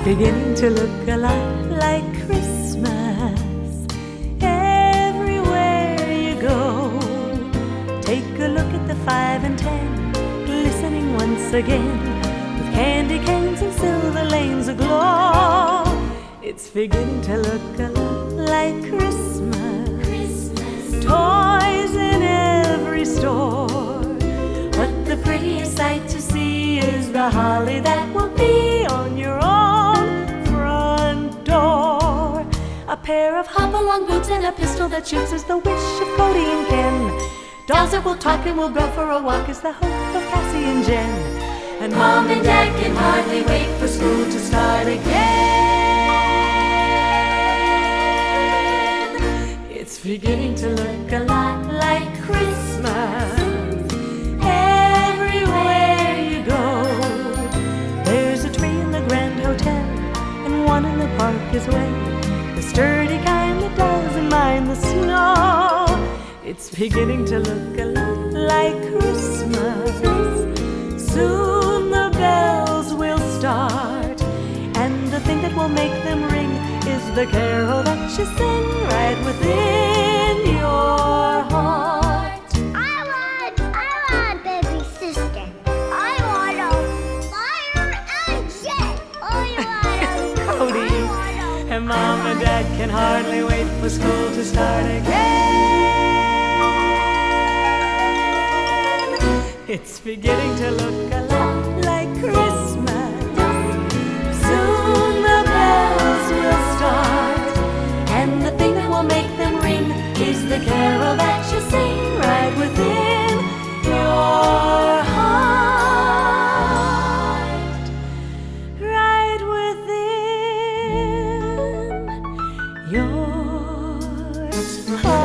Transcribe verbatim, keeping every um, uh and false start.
beginning to look a lot like Christmas everywhere you go. Take a look at the five and ten, glistening once again, with candy canes and silver lanes aglow. It's beginning to look a lot like Christmas. Christmas. Toys in every store, but the prettiest sight to see is the holly that will be on your own front door. A pair of hop-along boots and a pistol that shoots is the wish of Cody and Ken. Dolls that will talk and will go for a walk is the hope of Cassie and Jen. And Mom and Dad can hardly wait for school to start again. It's beginning to look a lot like Christmas everywhere you go. There's a tree in the Grand Hotel and one in the park as well, the sturdy kind that doesn't mind the snow. It's beginning to look a lot like Christmas. Soon the bells will start, and the thing that will make them ring is the carol that you sing right within your heart. I want, I want baby sister. I want a fire and jet. Oh, you want a Cody, I want a and Mom and Dad can hardly wait for school to start again. It's beginning to look a lot like Christmas. Soon the bells will start, and the thing that will make them ring is the carol that you sing right within your heart. Right within your heart.